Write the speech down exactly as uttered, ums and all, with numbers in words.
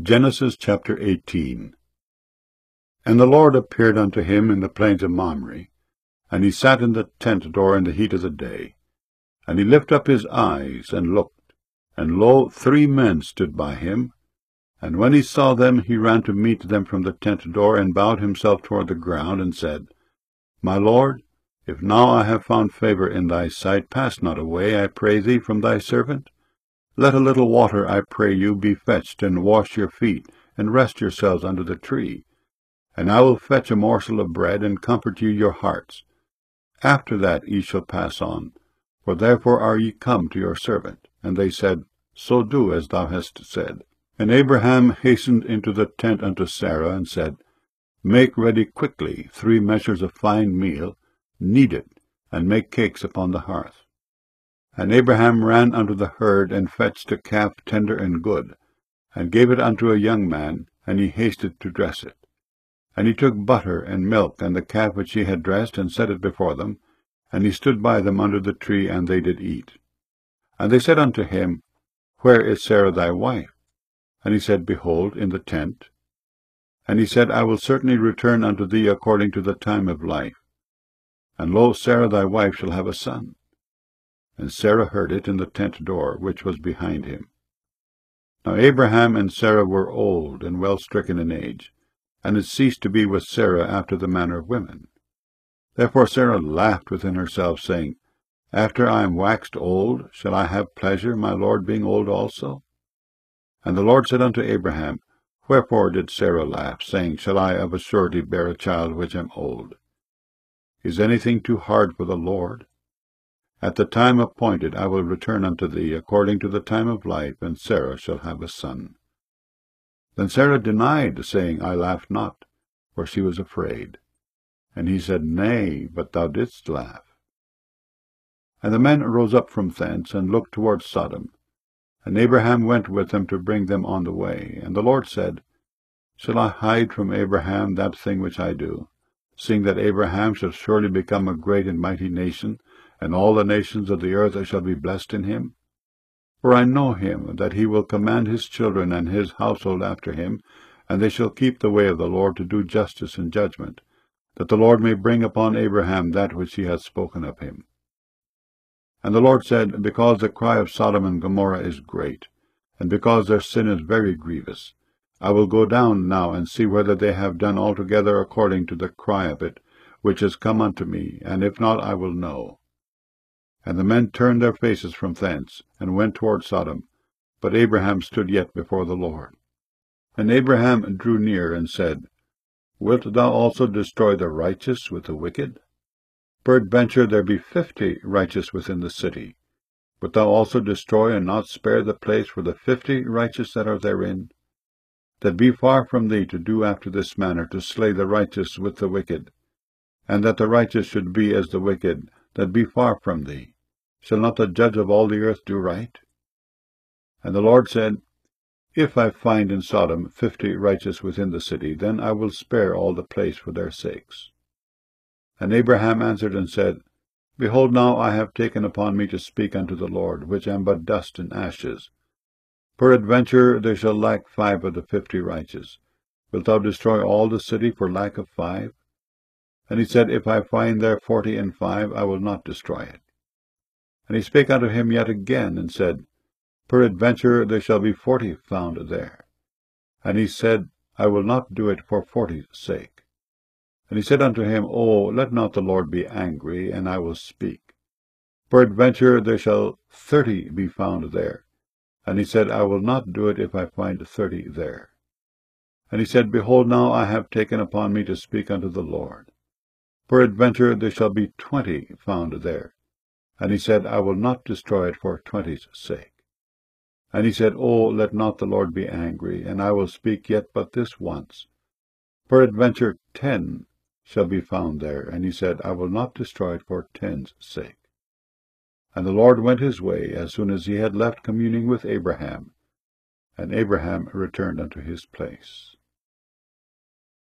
Genesis chapter eighteen. And the Lord appeared unto him in the plains of Mamre, and he sat in the tent door in the heat of the day. And he lifted up his eyes, and looked, and lo, three men stood by him. And when he saw them, he ran to meet them from the tent door, and bowed himself toward the ground, and said, My Lord, if now I have found favour in thy sight, pass not away, I pray thee, from thy servant. Let a little water, I pray you, be fetched, and wash your feet, and rest yourselves under the tree. And I will fetch a morsel of bread, and comfort you your hearts. After that ye shall pass on, for therefore are ye come to your servant. And they said, So do as thou hast said. And Abraham hastened into the tent unto Sarah, and said, Make ready quickly three measures of fine meal, knead it, and make cakes upon the hearth. And Abraham ran unto the herd, and fetched a calf tender and good, and gave it unto a young man, and he hasted to dress it. And he took butter and milk, and the calf which he had dressed, and set it before them. And he stood by them under the tree, and they did eat. And they said unto him, Where is Sarah thy wife? And he said, Behold, in the tent. And he said, I will certainly return unto thee according to the time of life. And lo, Sarah thy wife shall have a son. And Sarah heard it in the tent door, which was behind him. Now Abraham and Sarah were old, and well stricken in age, and it ceased to be with Sarah after the manner of women. Therefore Sarah laughed within herself, saying, After I am waxed old, shall I have pleasure, my Lord being old also? And the Lord said unto Abraham, Wherefore did Sarah laugh, saying, Shall I of a surety bear a child which am old? Is anything too hard for the Lord? At the time appointed I will return unto thee according to the time of life, and Sarah shall have a son. Then Sarah denied, saying, I laughed not, for she was afraid. And he said, Nay, but thou didst laugh. And the men rose up from thence, and looked toward Sodom. And Abraham went with them to bring them on the way. And the Lord said, Shall I hide from Abraham that thing which I do, seeing that Abraham shall surely become a great and mighty nation, and all the nations of the earth shall be blessed in him? For I know him, that he will command his children and his household after him, and they shall keep the way of the Lord to do justice and judgment, that the Lord may bring upon Abraham that which he hath spoken of him. And the Lord said, Because the cry of Sodom and Gomorrah is great, and because their sin is very grievous, I will go down now and see whether they have done altogether according to the cry of it, which is come unto me, and if not, I will know. And the men turned their faces from thence, and went toward Sodom. But Abraham stood yet before the Lord. And Abraham drew near, and said, Wilt thou also destroy the righteous with the wicked? Peradventure there be fifty righteous within the city. Wilt thou also destroy, and not spare the place for the fifty righteous that are therein? That be far from thee to do after this manner, to slay the righteous with the wicked, and that the righteous should be as the wicked, that be far from thee. Shall not the judge of all the earth do right? And the Lord said, If I find in Sodom fifty righteous within the city, then I will spare all the place for their sakes. And Abraham answered and said, Behold, now I have taken upon me to speak unto the Lord, which am but dust and ashes. Peradventure there shall lack five of the fifty righteous. Wilt thou destroy all the city for lack of five? And he said, If I find there forty and five, I will not destroy it. And he spake unto him yet again, and said, Peradventure there shall be forty found there. And he said, I will not do it for forty's sake. And he said unto him, O, let not the Lord be angry, and I will speak. Peradventure there shall thirty be found there. And he said, I will not do it if I find thirty there. And he said, Behold, now I have taken upon me to speak unto the Lord. Peradventure there shall be twenty found there. And he said, I will not destroy it for twenty's sake. And he said, O, let not the Lord be angry, and I will speak yet but this once. Peradventure ten shall be found there. And he said, I will not destroy it for ten's sake. And the Lord went his way as soon as he had left communing with Abraham. And Abraham returned unto his place.